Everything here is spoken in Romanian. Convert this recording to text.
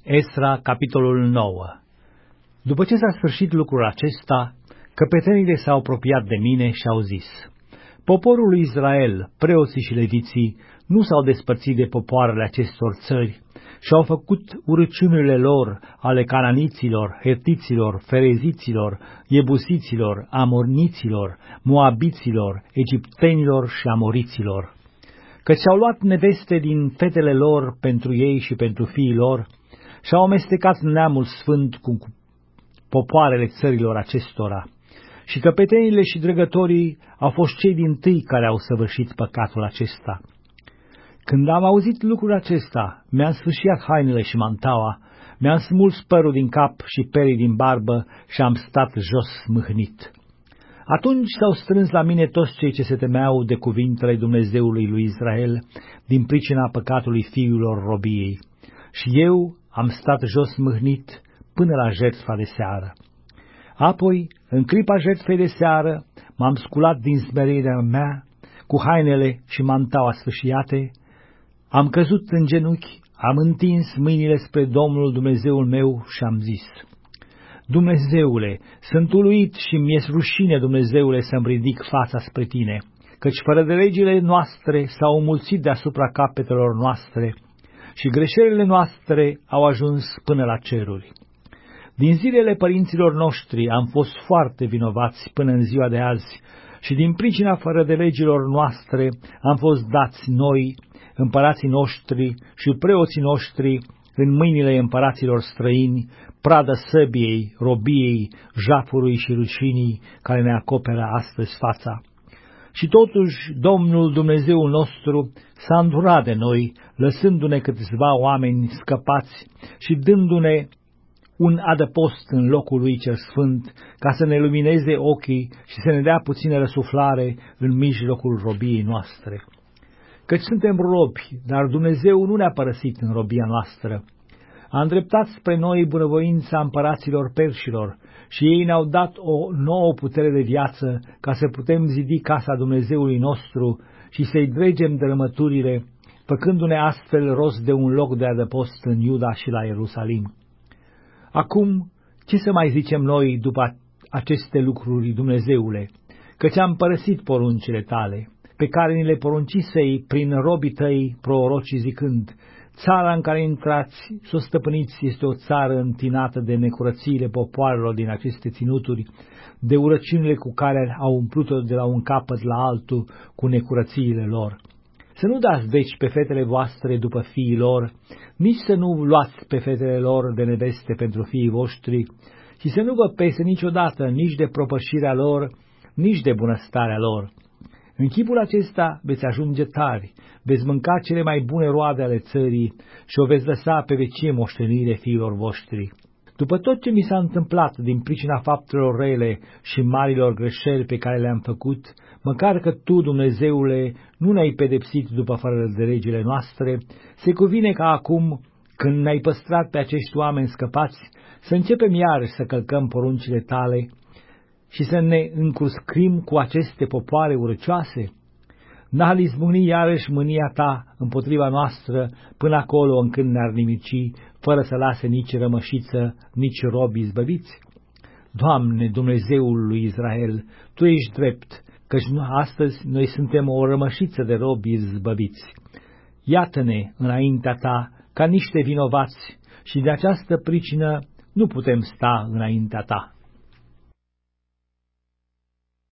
Esra, capitolul 9. După ce s-a sfârșit lucrul acesta, căpetenile s-au apropiat de mine și au zis: Poporul lui Israel, preoții și leviții, nu s-au despărțit de popoarele acestor țări și au făcut urăciunile lor, ale cananiților, hetiților, fereziților, iebusiților, amorniților, moabiților, egiptenilor și amoriților. Căci și-au luat neveste din fetele lor pentru ei și pentru fiii lor și-au amestecat neamul sfânt cu popoarele țărilor acestora. Și căpetenile și dregătorii au fost cei dintâi care au săvârșit păcatul acesta. Când am auzit lucrul acesta, mi-am sfâșiat hainele și mantaua, mi-am smuls părul din cap și perii din barbă și am stat jos mâhnit. Atunci s-au strâns la mine toți cei ce se temeau de cuvintele Dumnezeului lui Israel din pricina păcatului fiilor robiei. Și eu am stat jos mâhnit până la jertfa de seară. Apoi, în clipa jertfei de seară, m-am sculat din smerirea mea, cu hainele și mantaua sfâșiate, am căzut în genunchi, am întins mâinile spre Domnul Dumnezeul meu și am zis: Dumnezeule, sunt uluit și mi-e rușine, Dumnezeule, să-mi ridic fața spre tine, căci fără de legile noastre s-au înmulțit deasupra capetelor noastre și greșelile noastre au ajuns până la ceruri. Din zilele părinților noștri am fost foarte vinovați până în ziua de azi și din pricina fără de legilor noastre am fost dați noi, împărații noștri și preoții noștri, în mâinile împăraților străini, pradă săbiei, robiei, jafului și rușinii care ne acoperă astăzi fața. Și totuși Domnul Dumnezeul nostru s-a îndurat de noi, lăsându-ne câțiva oameni scăpați și dându-ne un adăpost în locul lui cel sfânt, ca să ne lumineze ochii și să ne dea puțină răsuflare în mijlocul robiei noastre. Căci suntem robi, dar Dumnezeu nu ne-a părăsit în robia noastră. A îndreptat spre noi bunăvoința împăraților perșilor și ei ne-au dat o nouă putere de viață ca să putem zidi casa Dumnezeului nostru și să-i dregem dărâmăturile, făcându-ne astfel rost de un loc de adăpost în Iuda și la Ierusalim. Acum, ce să mai zicem noi după aceste lucruri, Dumnezeule, căci am părăsit poruncile tale, pe care ni le poruncisei prin robii tăi prorocii zicând: Țara în care intrați să o stăpâniți este o țară întinată de necurățiile popoarelor din aceste ținuturi, de urăciunile cu care au umplut-o de la un capăt la altul cu necurățiile lor. Să nu dați deci pe fetele voastre după fiii lor, nici să nu luați pe fetele lor de neveste pentru fiii voștri, și să nu vă pese niciodată nici de propășirea lor, nici de bunăstarea lor. În chipul acesta veți ajunge tari, veți mânca cele mai bune roade ale țării și o veți lăsa pe vecie moștenire fiilor voștri. După tot ce mi s-a întâmplat din pricina faptelor rele și marilor greșeli pe care le-am făcut, măcar că Tu, Dumnezeule, nu ne-ai pedepsit după fără de legile noastre, se cuvine ca acum, când ne-ai păstrat pe acești oameni scăpați, să începem iarăși să călcăm poruncile Tale și să ne încruscrim cu aceste popoare urăcioase? N-a izbucni iarăși mânia Ta împotriva noastră până acolo încât ne-ar nimici, fără să lase nici rămășiță, nici robi izbăviți? Doamne, Dumnezeul lui Israel, Tu ești drept, căci astăzi noi suntem o rămășiță de robi izbăviți. Iată-ne înaintea Ta ca niște vinovați și de această pricină nu putem sta înaintea Ta.